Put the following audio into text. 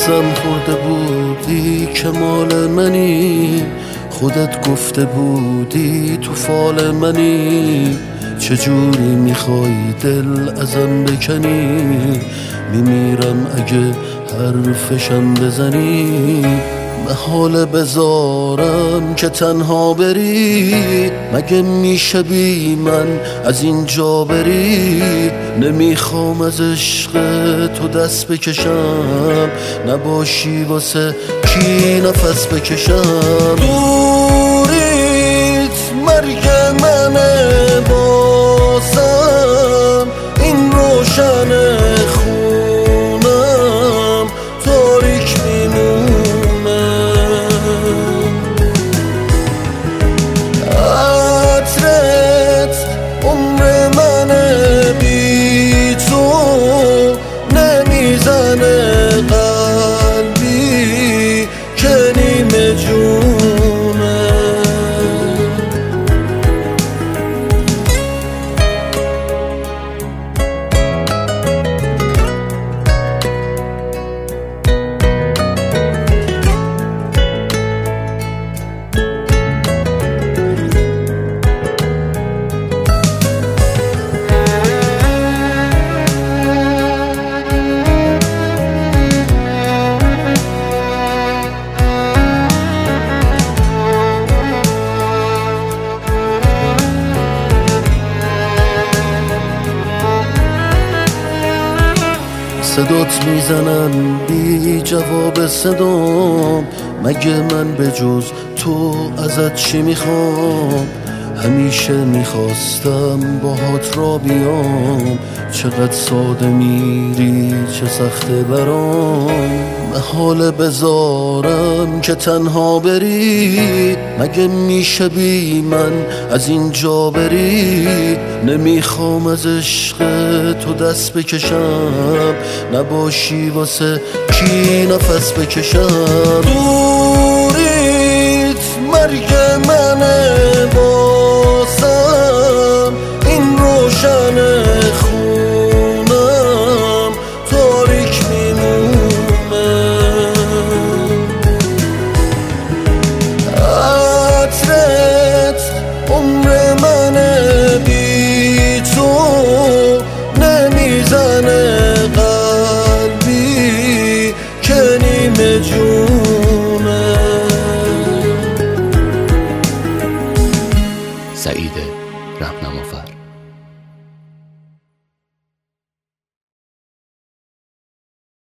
قسم خورده بودی که مال منی، خودت گفته بودی تو فال منی. چجوری میخوای دل ازم بکنی؟ میمیرم اگه حرفشم بزنی. محاله بذارم که تنها بری، مگه میشه بی من از اینجا بری؟ نمیخوام از عشق تو دست بکشم، نباشی واسه کی نفس بکشم. دوریت مرگ منه، بازم این روشن خونم تاریک میمونه. عطرت عمر منه، بی تو نمیزنه قلبی که نیمه جونه. صدات میزنن بی جواب صدام، مگه من به جز تو ازت چی میخوام؟ همیشه میخواستم باهات را بیام، چقدر ساده میری چه سخته برام. محاله بذارم که تنها بری، مگه میشه بی من از اینجا بری؟ نمیخوام از عشق تو دست بکشم، نباشی واسه کی نفس بکشم. دوریت مرگ منه، بازم این روشن خونم تاریک میمونه. عطرت عمر منه، بی تو نمیزنه قلبی که نیمه جونه. سعید رهنمافر.